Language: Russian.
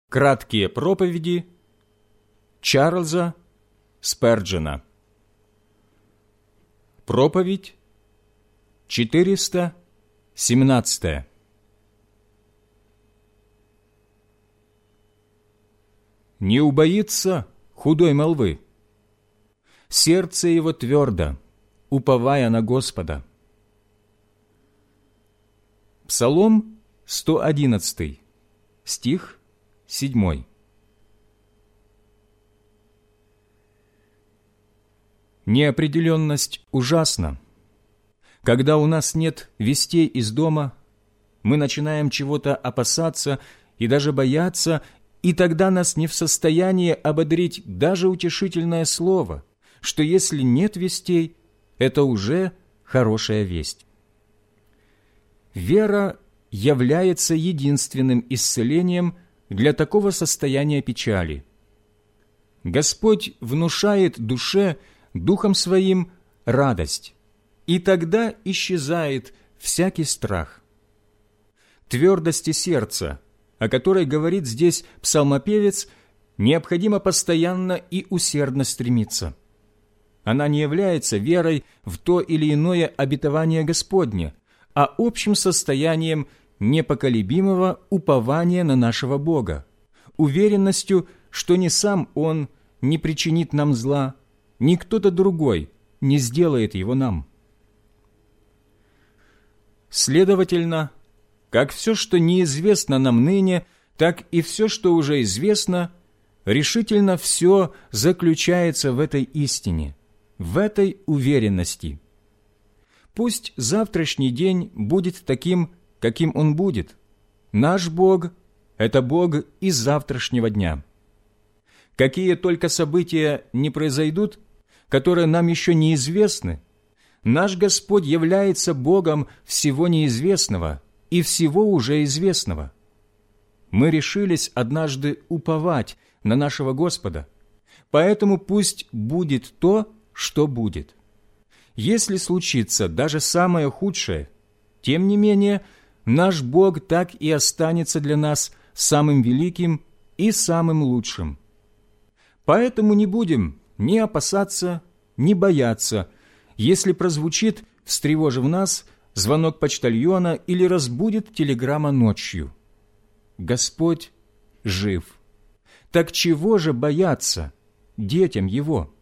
Краткие проповеди Чарльза Сперджена. Проповедь 417. Не убоится худой молвы, сердце его твердо, уповая на Господа. Псалом 111, стих 7. Неопределенность ужасна. Когда у нас нет вестей из дома, мы начинаем чего-то опасаться и даже бояться, и тогда нас не в состоянии ободрить даже утешительное слово, что если нет вестей, это уже хорошая весть. Вера является единственным исцелением для такого состояния печали. Господь внушает душе Духом Своим радость, и тогда исчезает всякий страх. Твердости сердца, о которой говорит здесь псалмопевец, необходимо постоянно и усердно стремиться. Она не является верой в то или иное обетование Господне, а общим состоянием непоколебимого упования на нашего Бога, уверенностью, что ни сам Он не причинит нам зла, ни кто-то другой не сделает его нам. Следовательно, как все, что неизвестно нам ныне, так и все, что уже известно, решительно все заключается в этой истине, в этой уверенности. Пусть завтрашний день будет таким, каким он будет. Наш Бог – это Бог и завтрашнего дня. Какие только события не произойдут, которые нам еще неизвестны, наш Господь является Богом всего неизвестного и всего уже известного. Мы решились однажды уповать на нашего Господа, поэтому пусть будет то, что будет. Если случится даже самое худшее, тем не менее, наш Бог так и останется для нас самым великим и самым лучшим. Поэтому не будем ни опасаться, ни бояться, если прозвучит, встревожив нас, звонок почтальона или разбудит телеграмма ночью. Господь жив. Так чего же бояться детям Его?